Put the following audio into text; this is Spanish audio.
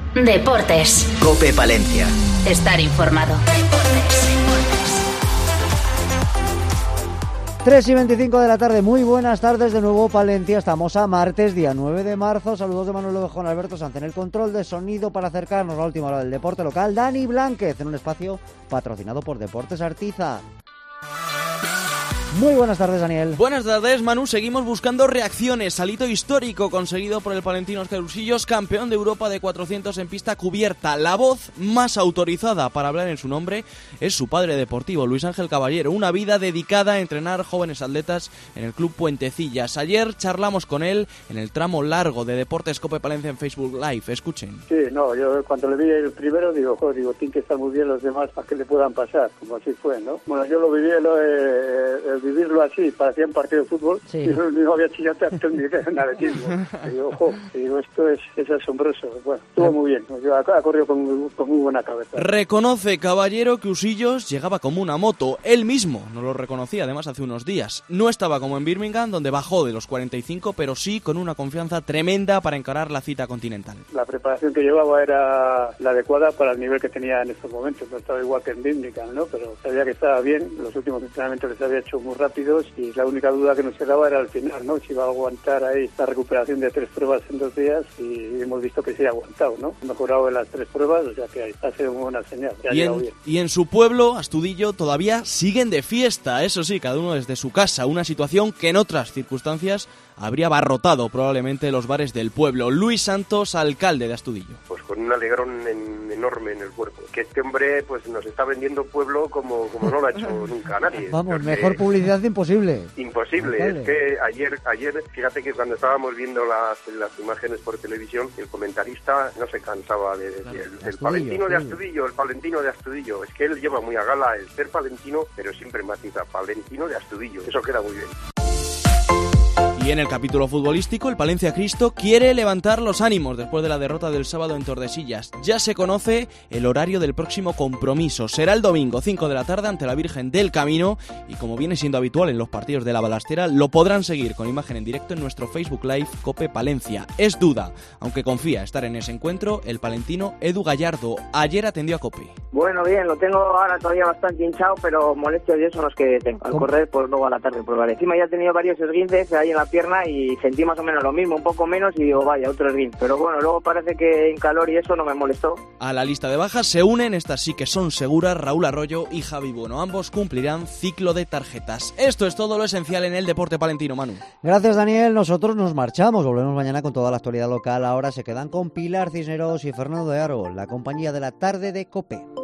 Deportes. COPE Palencia. Estar informado. 3:25 de la tarde, muy buenas tardes de nuevo Palencia, estamos a martes, día 9 de marzo, saludos de Manuel Ovejón, Alberto Sanz en el control de sonido para acercarnos a la última hora del deporte local, Dani Blánquez en un espacio patrocinado por Deportes Artiza. Muy buenas tardes, Daniel. Buenas tardes, Manu. Seguimos buscando reacciones al hito histórico conseguido por el palentino Óscar Usillos, campeón de Europa de 400 en pista cubierta. La voz más autorizada para hablar en su nombre es su padre deportivo, Luis Ángel Caballero. Una vida dedicada a entrenar jóvenes atletas en el Club Puentecillas. Ayer charlamos con él en el tramo largo de Deportes COPE Palencia en Facebook Live. Escuchen. Sí, no, yo cuando le vi el primero digo, tienen que estar muy bien los demás para que le puedan pasar, como así fue, ¿no? Bueno, yo lo viví, vivirlo así, parecía un partido de fútbol, sí. Y no había chillado tanto ni nada de tiempo. Digo, esto es asombroso. Bueno, estuvo muy bien, ha corrido con muy buena cabeza. Reconoce Caballero que Usillos llegaba como una moto. Él mismo no lo reconocía, además, hace unos días. No estaba como en Birmingham, donde bajó de los 45, pero sí con una confianza tremenda para encarar la cita continental. La preparación que llevaba era la adecuada para el nivel que tenía en estos momentos. No estaba igual que en Birmingham, ¿no? Pero sabía que estaba bien. Los últimos entrenamientos les había hecho muy rápido. Y la única duda que nos quedaba era al final, ¿no? Si iba a aguantar ahí la recuperación de 3 pruebas en 2 días, y hemos visto que sí ha aguantado, ¿no? Ha mejorado en las 3 pruebas, o sea que ha sido una buena señal. Y en su pueblo, Astudillo, todavía siguen de fiesta, eso sí, cada uno desde su casa, una situación que en otras circunstancias habría abarrotado probablemente los bares del pueblo. Luis Santos, alcalde de Astudillo. Pues con un alegrón enorme en el cuerpo. Que este hombre pues nos está vendiendo pueblo como no lo ha hecho nunca nadie. Vamos, porque mejor publicidad imposible. Imposible. Es que ayer, fíjate que cuando estábamos viendo las imágenes por televisión, el comentarista no se cansaba de decir el palentino de Astudillo, el palentino de Astudillo. Es que él lleva muy a gala el ser palentino, pero siempre matiza, palentino de Astudillo. Eso queda muy bien. Y en el capítulo futbolístico, el Palencia Cristo quiere levantar los ánimos después de la derrota del sábado en Tordesillas. Ya se conoce el horario del próximo compromiso. Será el domingo, 5 de la tarde, ante la Virgen del Camino. Y como viene siendo habitual en los partidos de la Balastera, lo podrán seguir con imagen en directo en nuestro Facebook Live COPE Palencia. Es duda, aunque confía estar en ese encuentro, el palentino Edu Gallardo. Ayer atendió a COPE. Bueno, bien, lo tengo ahora todavía bastante hinchado, pero molestias y eso son los que tengo. Al correr, pues luego a la tarde probaré. Encima ya he tenido varios esguinces ahí en la pierna y sentí más o menos lo mismo, un poco menos, y digo, vaya, otro esguince. Pero bueno, luego parece que en calor y eso no me molestó. A la lista de bajas se unen, estas sí que son seguras, Raúl Arroyo y Javi Bueno. Ambos cumplirán ciclo de tarjetas. Esto es todo lo esencial en el deporte palentino, Manu. Gracias, Daniel. Nosotros nos marchamos. Volvemos mañana con toda la actualidad local. Ahora se quedan con Pilar Cisneros y Fernando de Aro, la compañía de la tarde de COPE.